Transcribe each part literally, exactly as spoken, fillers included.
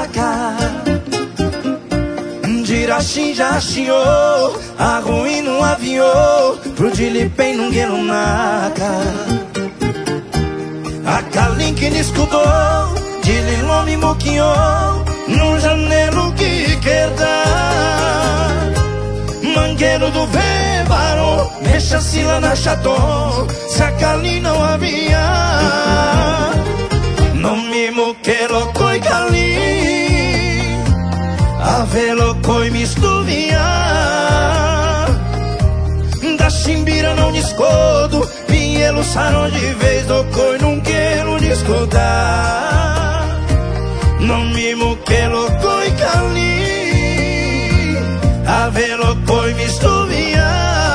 bitaca. De Irachim já chiou, a ruim não aviou, pro Dilipém não guelo naca. A Kalim que me escutou, de Lilom me moquinhou, no janeiro que quer dar. Mangueiro do Vébarão, mexa sila na chaton, se a Kalim não havia. Não me moqueiro coi Kalim, a velo coi mistuvia. Da chimbira não descodo, pinhelo sarão de vez do coi não quero descodar. Não me moquelo coi Kalim, a velo coi mistuvia.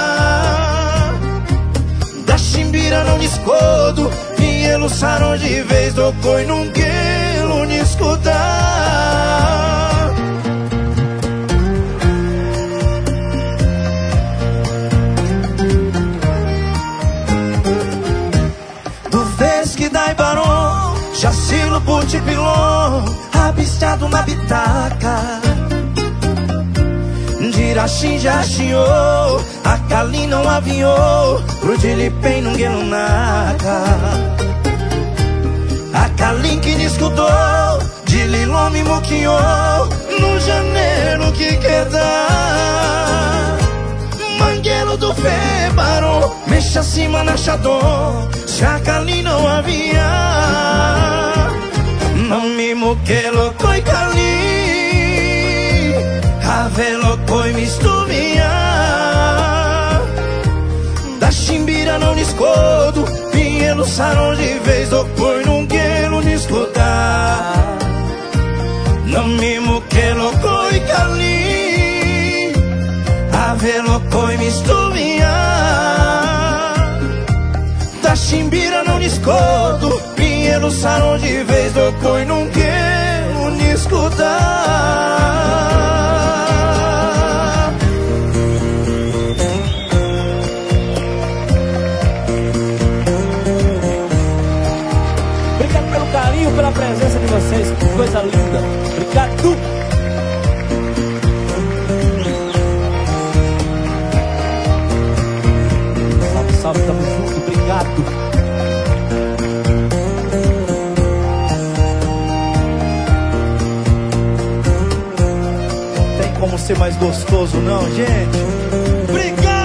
Da chimbira não descodo, pinhelo sarão de vez do coi não quero descodar. Que dai barão, chacilo putipilon, abistado na bitaca. De Irachim já chiou, a Kalim não aviou, pro Dilipém não guelo naca. A Kalim que discutou, de Lilom me moquinhou, no janeiro que quer dar. Mangueiro do Vébarão, mexa acima na Chadon, se a Kalim não havia. Não me moquelo coi Kalim, a velo coi mistuvia. Da chimbira não descodo, pinhelo sarão de vez do coi não quero descotar. Não me moquelo coi Kalim, a velo coi mistuvia. Da chimbira não descodo, pinhelo sarão de vez do coi não quero me escutar. Obrigado pelo carinho, pela presença de vocês, que coisa linda. Obrigado. Salve, salve, tamo junto, obrigado. Não tem como ser mais gostoso não, gente. Obrigado.